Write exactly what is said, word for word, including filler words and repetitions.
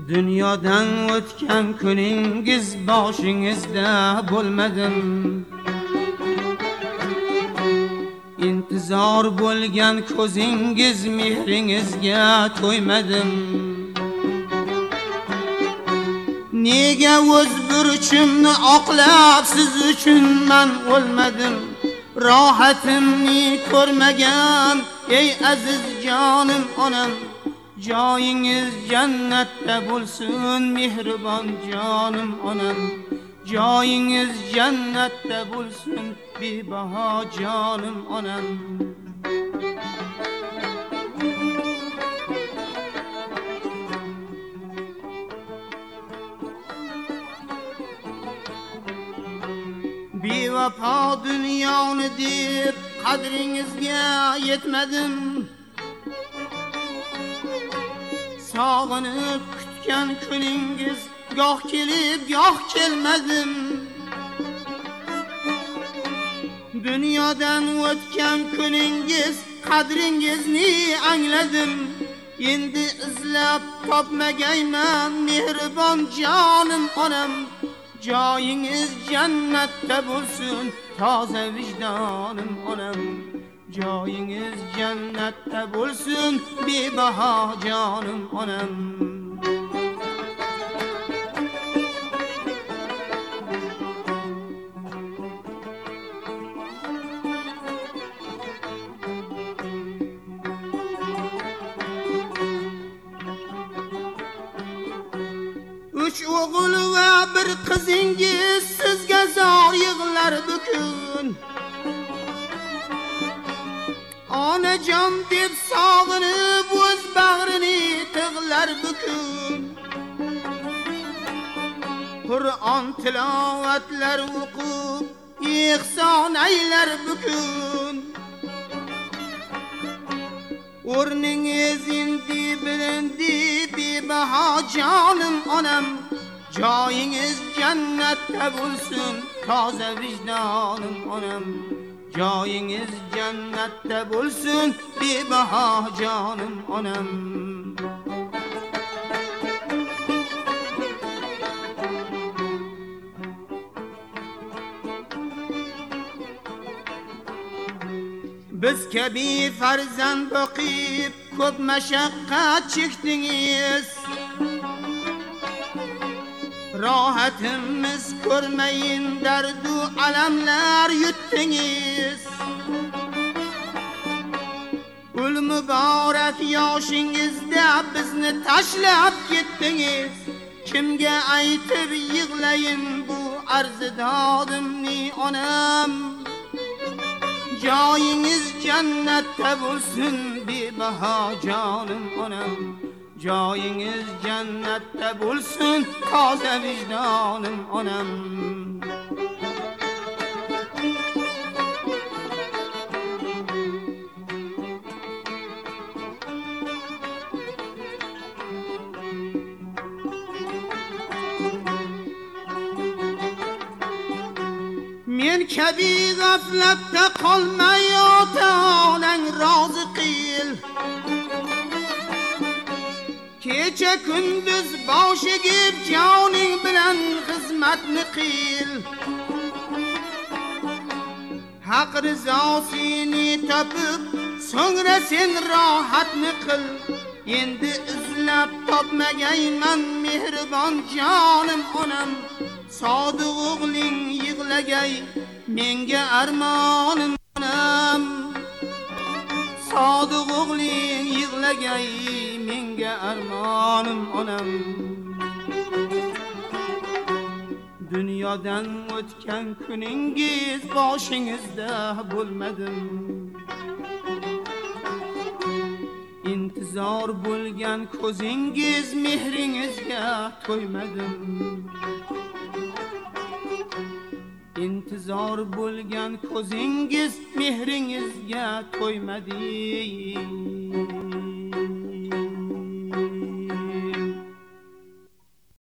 Dunyodan o'tgan kuningiz boshingizda bo'lmadim. İntizor bo'lgan ko'zingiz mehringizga to'ymadim. Nega o'z burchimni oqlab siz uchun men o'lmadim? Rohatimni ko'rmagan ey aziz jonim onam, joyingiz jannatda bo'lsin mehribon jonim onam, joyingiz jannatda bo'lsin bebaho jonim onam. Bevafo dunyoni deb qadringizga yetmadim. Sog'inib kutgan kuningiz goh kelib goh kelmadim. Dunyodan o'tgan kuningiz qadringizni angladim. Endi izlab topmagayman mehribon jonim onam, joyingiz jannatda bo'lsin toza vijdonim onam, joyingiz jannatda bo'lsin bebaho jonim onam. Üç o'g'il va bir qizingiz sizga zor yig'lar bukun. Onajon deb sog'inib o'z bag'rini tig'lar bukun. Qur'on tilovatlar o'qib ihson aylar bukun. O'rningiz endi bilindi bebaho jonim onam, joyingiz jannatda bo'lsin toza vijdonim onam, joyingiz jannatda bo'lsin bebaho jonim onam. Biz kabi farzand boqib ko'p mashaqqat chekdingiz. Rohatimiz ko'rmayin dardu alamlar yutdingiz. Ul muborak yoshingizda bizni tashlab ketdingiz. Kimga aytib yig'layin bu arzidodimni onam, joyingiz jannatda bo'lsin bebaho jonim onam, joyingiz jannatda bo'lsin toza vijdonim onam. Men kabi g'aflatda qolmay ota-onang rozi qil. Kecha kunduz boshigib joning bilan xizmatni qil. Haq rizosini topib so'ngra sen rohatni qil. Endi izlab topmagayman mehribon jonim onam, sodiq o'g'ling yig'lagay menga armonim onam, sodiq o'g'ling yig'lagay menga armonim onam. Dunyodan o'tgan kuningiz boshingizda bo'lmadim. İntizor bo'lgan ko'zingiz mehringizga to'ymadim. İntizor bo'lgan ko'zingiz mehringizga to'ymadi.